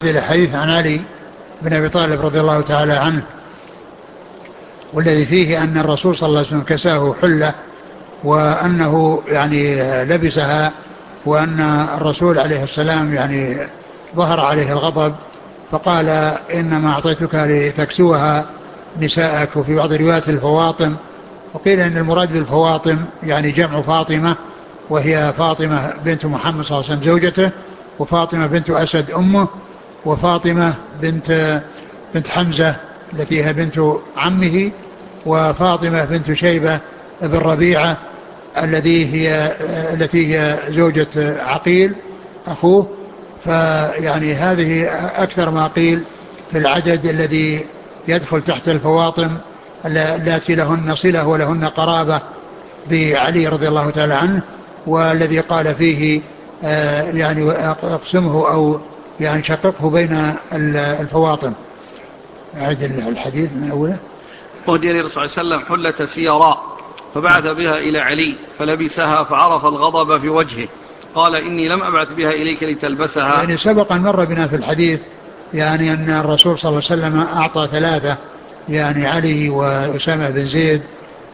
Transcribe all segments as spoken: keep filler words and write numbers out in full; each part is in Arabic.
الحديث عن علي بن أبي طالب رضي الله تعالى عنه، والذي فيه أن الرسول صلى الله عليه وسلم كساه حلة وأنه يعني لبسها، وأن الرسول عليه السلام يعني ظهر عليه الغضب فقال إنما أعطيتك لتكسوها نساءك، وفي بعض الروايات الفواطم. وقيل إن المراد بالفواطم يعني جمع فاطمة، وهي فاطمة بنت محمد صلى الله عليه وسلم زوجته، وفاطمة بنت أسد أمه، وفاطمة بنت بنت حمزة التي هي بنت عمه، وفاطمة بنت شيبة بن ربيعة الذي هي التي هي زوجة عقيل أخوه. فيعني هذه أكثر ما قيل في العدد الذي يدخل تحت الفواطم التي لهن صلة ولهن قرابة بعلي رضي الله تعالى عنه. والذي قال فيه آه يعني اقسمه أو يعني شققه بين الفواطم. أعد الحديث من أوله. أهدي للرسول صلى الله عليه وسلم حلة سيراء فبعث بها إلى علي فلبسها فعرف الغضب في وجهه، قال إني لم أبعث بها إليك لتلبسها. يعني سبق أن مر بنا في الحديث يعني أن الرسول صلى الله عليه وسلم أعطى ثلاثة، يعني علي وأسامة بن زيد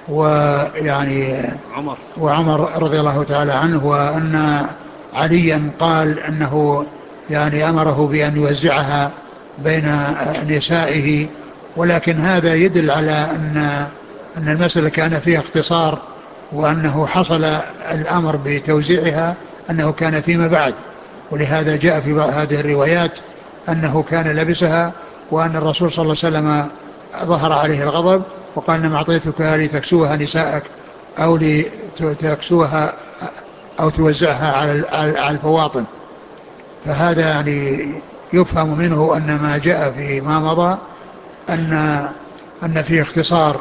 ويعني عمر وعمر رضي الله تعالى عنه، وأن عليا قال أنه يعني أمره بأن يوزعها بين نسائه. ولكن هذا يدل على أن أن المسألة كان فيها اختصار، وأنه حصل الأمر بتوزيعها أنه كان فيما بعد، ولهذا جاء في هذه الروايات أنه كان لبسها، وأن الرسول صلى الله عليه وسلم ظهر عليه الغضب وقال إنما أعطيتك لتكسوها نساءك أو لتكسوها أو توزعها على الفواطم. فهذا يعني يفهم منه أن ما جاء في ما مضى أن أن فيه اختصار،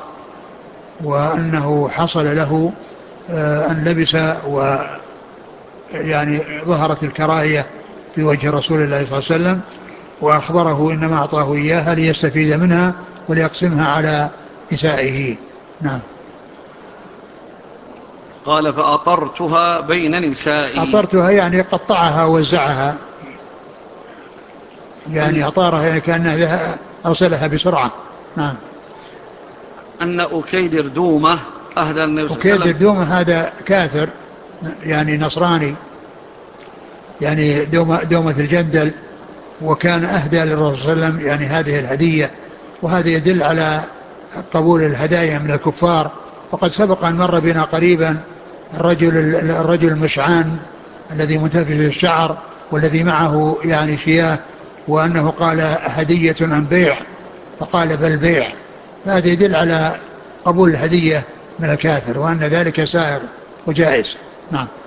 وأنه حصل له أن لبس ويعني ظهرت الكراهية في وجه رسول الله صلى الله عليه وسلم، وأخبره إنما أعطاه إياها ليستفيد منها وليقسمها على نسائه. نعم. قال فأطرتها بين نسائي. أطرتها يعني قطعها ووزعها، يعني أطارها يعني كأنه أرسلها بسرعة. نعم. أن أكيدر دومة أهدى النبي صلى الله عليه وسلم. أكيدر دومة هذا كافر يعني نصراني، يعني دومة, دومة الجندل، وكان أهدى للرسول صلى الله عليه وسلم يعني هذه الهدية. وهذا يدل على قبول الهدايا من الكفار. وقد سبق أن مر بنا قريبا الرجل الرجل المشعان الذي منتفش الشعر والذي معه يعني شياه، وأنه قال هدية أم بيع، فقال بل بيع. هذا يدل على قبول الهدية من الكافر، وأن ذلك سائر وجائز. نعم.